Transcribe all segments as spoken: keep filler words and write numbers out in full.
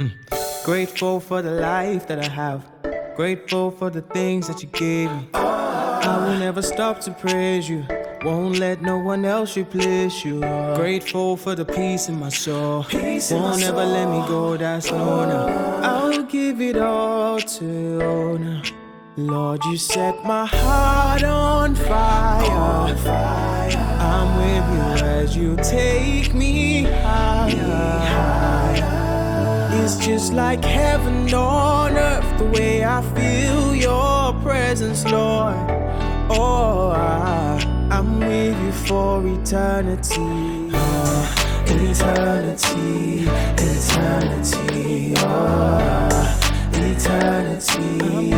Grateful for the life that I have. Grateful for the things that you gave me. I will never stop to praise you. Won't let no one else replace you. Grateful for the peace in my soul. Won't ever let me go, that's no, no. I'll give it all to you now. Lord, you set my heart on fire. I'm with you as you take me higher. It's just like heaven on earth, the way I feel your presence, Lord. Oh, I, I'm with you for eternity. Oh, eternity, eternity, oh, eternity.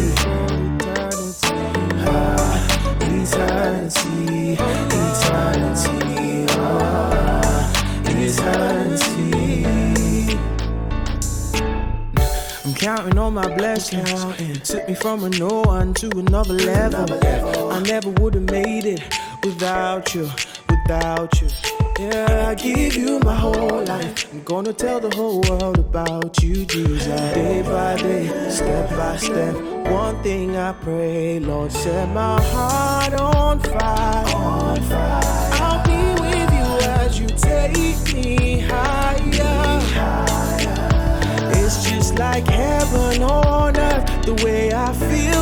Oh, eternity, eternity, oh, eternity. I'm counting on my blessings. Took me from a no one to another level. I never would have made it without you, without you. Yeah, I give you my whole life. I'm gonna tell the whole world about you, Jesus. Day by day, step by step. One thing I pray, Lord, set my heart on fire. On fire. I'll be with you as you take me higher. higher. It's just like heaven on earth, the way I feel